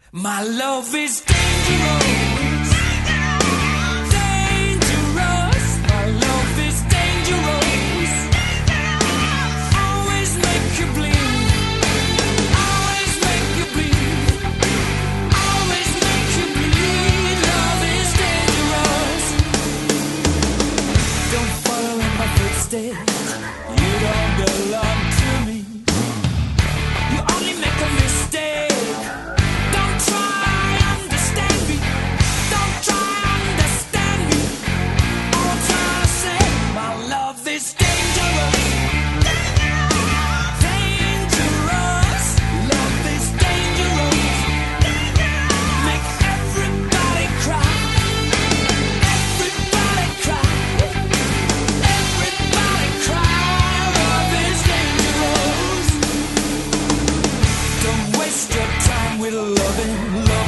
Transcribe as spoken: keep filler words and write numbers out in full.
My love is dangerous. Dangerous. My love is dangerous. Always make you bleed. Always make you bleed. Always make you bleed. Love is dangerous. Don't follow in my footsteps. You don't belong to me. You only make a mistake. With loving, love